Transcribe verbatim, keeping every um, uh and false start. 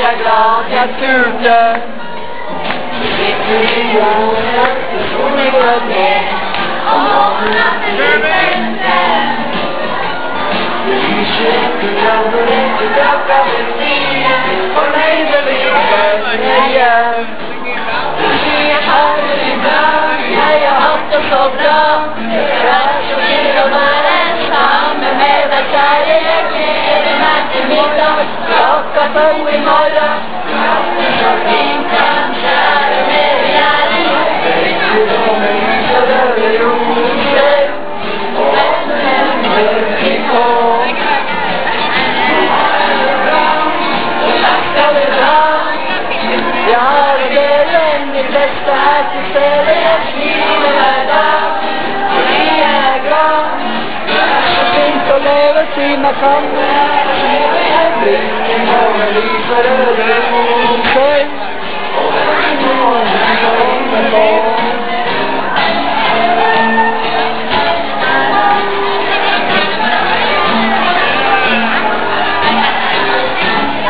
jag glad jag tutar. Sitter i jorden, hon är glad med. Och någon natten lyser. Vi köper grannet och tackar bensinen. Och nej, det ligger säger. Vi har det ibland, när jag haft det så bra. Krasch och vill och vara ensam med den kärlek. Glädje när till middag, skaka så imorgon. Så fint kanske är det med begäring. Vet du om en lyser över jorden. Och ännu en mörk på. Och tackar det bra. Jag har det än de flesta här till stället. Livet är dag. Och vi är glad. Så fint att leva sina kommer. Blicken kommer lyser över.